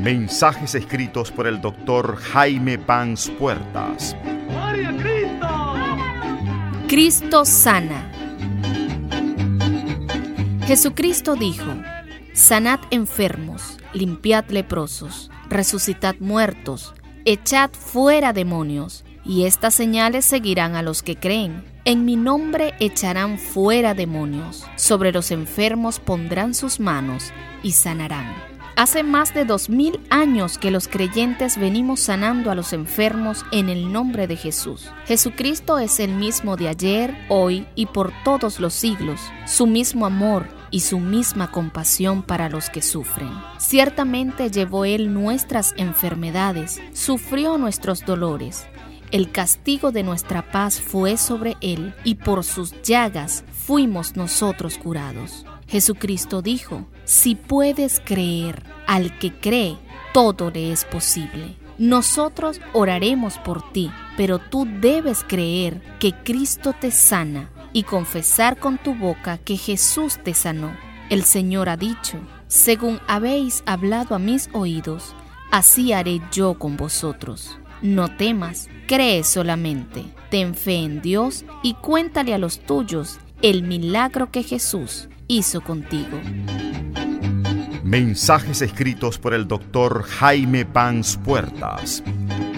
Mensajes escritos por el Dr. Jaime Pans Puertas. ¡Gloria a Cristo! Cristo sana. Jesucristo dijo: sanad enfermos, limpiad leprosos, resucitad muertos, echad fuera demonios, y estas señales seguirán a los que creen. En mi nombre echarán fuera demonios, sobre los enfermos pondrán sus manos y sanarán. Hace más de 2000 años que los creyentes venimos sanando a los enfermos en el nombre de Jesús. Jesucristo es el mismo de ayer, hoy y por todos los siglos. Su mismo amor y su misma compasión para los que sufren. Ciertamente llevó Él nuestras enfermedades, sufrió nuestros dolores. El castigo de nuestra paz fue sobre Él, y por sus llagas fuimos nosotros curados. Jesucristo dijo: si puedes creer, al que cree, todo le es posible. Nosotros oraremos por ti, pero tú debes creer que Cristo te sana y confesar con tu boca que Jesús te sanó. El Señor ha dicho: según habéis hablado a mis oídos, así haré yo con vosotros. No temas, cree solamente, ten fe en Dios y cuéntale a los tuyos el milagro que Jesús hizo contigo. Mensajes escritos por el Dr. Jaime Pans Puertas.